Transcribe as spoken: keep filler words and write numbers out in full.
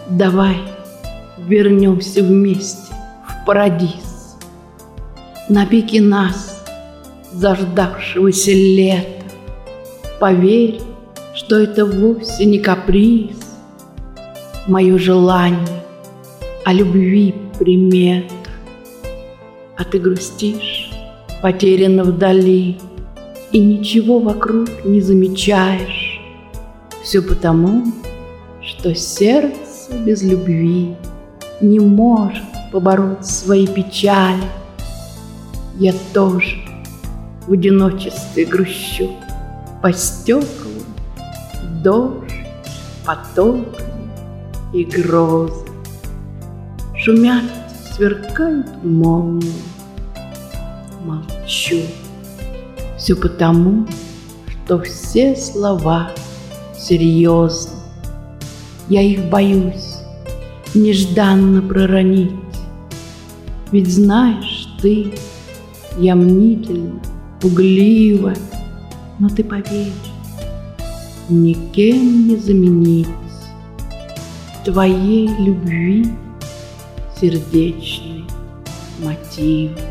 Давай вернемся вместе в парадиз, навеки нас, заждавшегося лета. Поверь, что это вовсе не каприз, мое желание о любви примета. А ты грустишь, потеряна вдали, и ничего вокруг не замечаешь. Все потому, что сердце без любви не может побороть свои печали. Я тоже в одиночестве грущу по стеклам, дождь, потоки и грозы. Шумят, сверкают молнии. Молчу. Все потому, что все слова серьезны. Я их боюсь нежданно проронить. Ведь знаешь ты, я мнительна, пуглива, но ты поверь, никем не заменить твоей любви сердечный мотив.